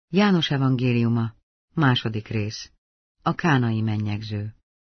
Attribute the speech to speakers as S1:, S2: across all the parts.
S1: János evangéliuma, 2. rész. A kánai mennyegző.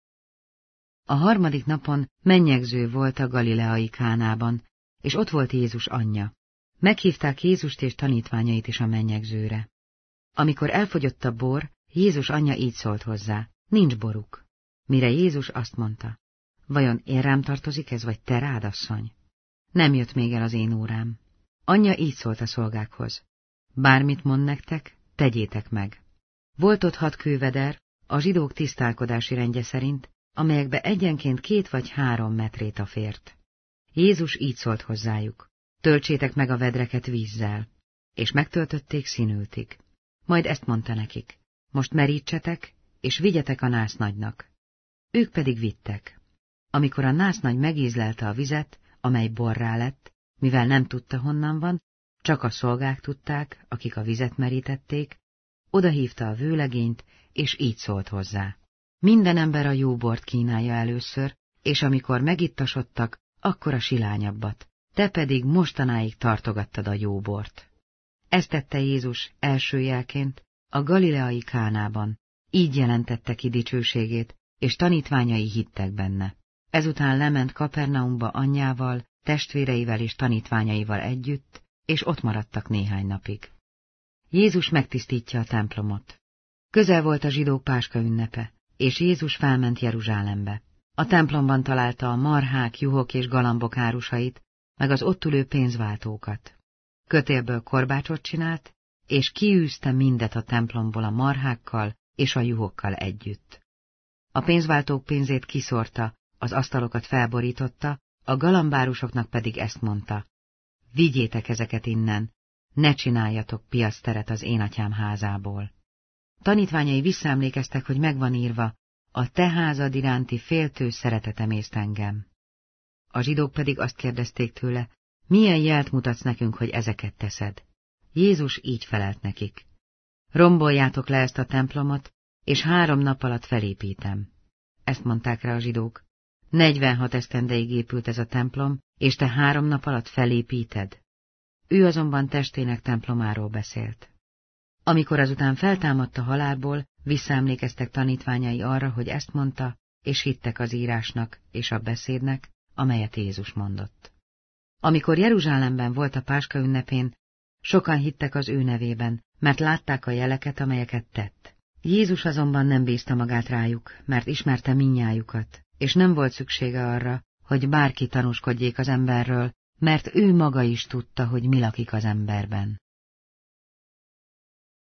S1: A 3. napon mennyegző volt a galileai Kánában, és ott volt Jézus anyja. Meghívták Jézust és tanítványait is a mennyegzőre. Amikor elfogyott a bor, Jézus anyja így szólt hozzá: nincs boruk. Mire Jézus azt mondta: vajon én rám tartozik ez, vagy te rád, asszony? Nem jött még el az én órám. Anyja így szólt a szolgákhoz: bármit mond nektek, tegyétek meg. Volt ott 6 kőveder, a zsidók tisztálkodási rendje szerint, amelyekbe egyenként 2 vagy 3 metréta fért. Jézus így szólt hozzájuk: töltsétek meg a vedreket vízzel, és megtöltötték színültig. Majd ezt mondta nekik: most merítsetek, és vigyetek a násznagynak. Ők pedig vittek. Amikor a násznagy megízlelte a vizet, amely borrá lett, mivel nem tudta, honnan van, csak a szolgák tudták, akik a vizet merítették, odahívta a vőlegényt, és így szólt hozzá: minden ember a jó bort kínálja először, és amikor megittasodtak, akkor a silányabbat, te pedig mostanáig tartogattad a jó bort. Ezt tette Jézus első jelként a galileai Kánában, így jelentette ki dicsőségét, és tanítványai hittek benne. Ezután lement Kapernaumba anyjával, testvéreivel és tanítványaival együtt, és ott maradtak néhány napig. Jézus megtisztítja a templomot. Közel volt a zsidók Páska ünnepe, és Jézus felment Jeruzsálembe. A templomban találta a marhák, juhok és galambok árusait, meg az ott ülő pénzváltókat. Kötélből korbácsot csinált, és kiűzte mindet a templomból a marhákkal és a juhokkal együtt. A pénzváltók pénzét kiszórta, az asztalokat felborította, a galambárusoknak pedig ezt mondta: vigyétek ezeket innen, ne csináljatok piaszteret az én atyám házából. Tanítványai visszaemlékeztek, hogy megvan írva: a te házad iránti féltő szeretetem észt engem. A zsidók pedig azt kérdezték tőle: milyen jelt mutatsz nekünk, hogy ezeket teszed? Jézus így felelt nekik: romboljátok le ezt a templomot, és 3 nap alatt felépítem. Ezt mondták rá a zsidók: 46 esztendeig épült ez a templom, és te 3 nap alatt felépíted? Ő azonban testének templomáról beszélt. Amikor azután feltámadt a halálból, visszaemlékeztek tanítványai arra, hogy ezt mondta, és hittek az írásnak és a beszédnek, amelyet Jézus mondott. Amikor Jeruzsálemben volt a Páska ünnepén, sokan hittek az ő nevében, mert látták a jeleket, amelyeket tett. Jézus azonban nem bízta magát rájuk, mert ismerte mindnyájukat, és nem volt szüksége arra, hogy bárki tanúskodjék az emberről, mert ő maga is tudta, hogy mi lakik az emberben.